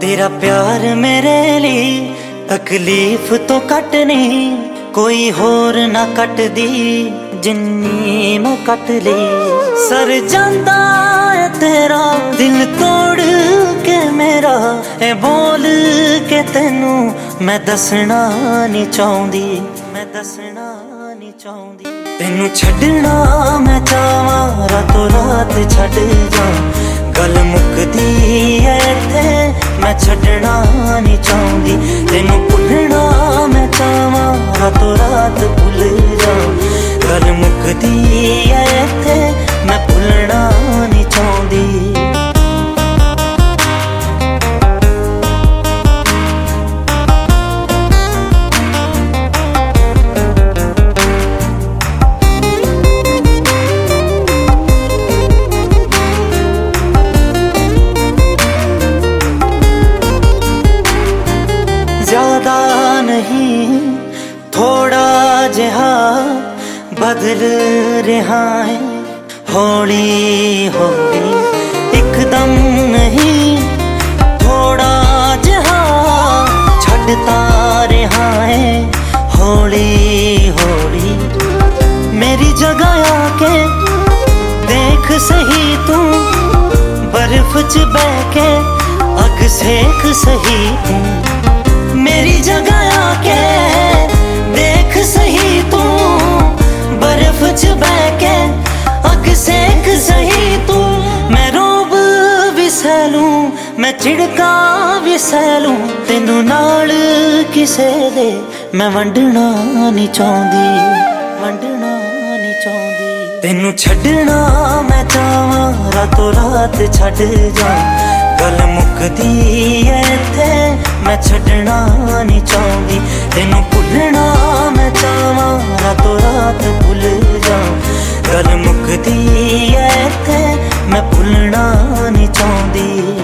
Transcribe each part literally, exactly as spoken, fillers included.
तेरा प्यार मेरे लिए तकलीफ तो कट नहीं, कोई होर ना कट दी जिन्नी मैं कट ली। सर जांदा है तेरा दिल तोड़ के मेरा, ए बोल के तेनू मैं दसना नहीं चाहती, मैं दसना नहीं चाहती। तेनू छड़ना मैं चाहवा रातों रात छड़ जा, गल मुकदी है ते मैं छड़ना नहीं चाहती। तेनू भुलना मैं चाहवा रातों रात भुल जा, गल मुकदी है ते मैं भुलना नहीं चाहती। ज्यादा नहीं थोड़ा जहा बदल रहा है, हौली हौली एकदम नहीं थोड़ा जहा छड़ता रहा है, हौली हौली। मेरी जगह आके देख सही तू, बर्फ च बह के अग सेक सही तू। मेरी जगह आके देख सही तू, बर्फ च बह के अग सेक सही तू। मैं रोब भी सहलूं, मैं चिड़का भी सहलूं, तेनू नाल किसे दे मैं वंडना नहीं चाहती, वंडना नहीं चाहती। तेनू छड़ना मैं चाहवा रातों रात छड़ जा, गल मुकदी है ते मैं छड़ना नहीं चाहती। तेनू भुलना मैं चाहवा रातों रात भुल जा, गल मुकदी है ते मैं भुलना नहीं चाहती।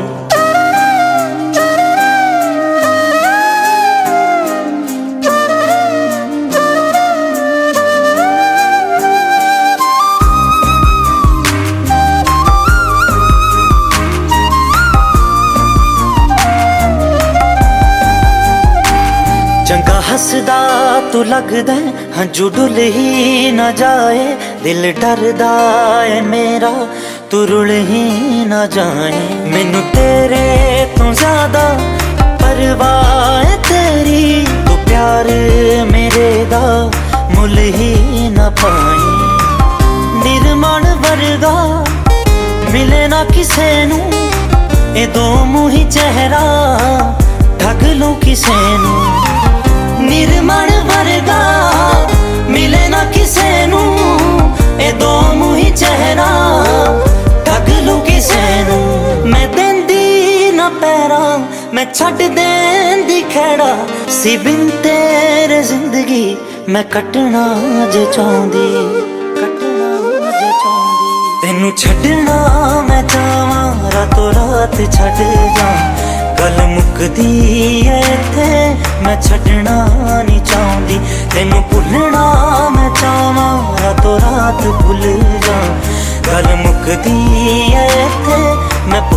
चंगा हसदा तू लगदा हंजू डुल ही ना जाए, दिल डरदा है मेरा तू रुल ही ना जाए। मैनू तेरे तो ज्यादा परवाह है तेरी, तू प्यार मेरे दा मुल ही ना पाए। निर्माण वर्गा मिले ना किसे नू, ए दो मुही चेहरा ठग लूं किसे नू। निर्माण वर्गा मिले ना किसे नू, ए दो मुही चेहरा ठग लूं किसे नू। मैं देंदी ना पैरा मैं छड़ देंदी खेड़ा, सी बिन तेरे जिंदगी मैं कटना जे चाहती, कटना जे चाहती। तेनू छड़ना मैं चाहवा रातों रात छड़ जा, गल मुकदी है ते मैं छड़ना नहीं चाहती। तेनू भुलना मैं चाहवा रातों रात भुल जा, गल मुकदी है ते मैं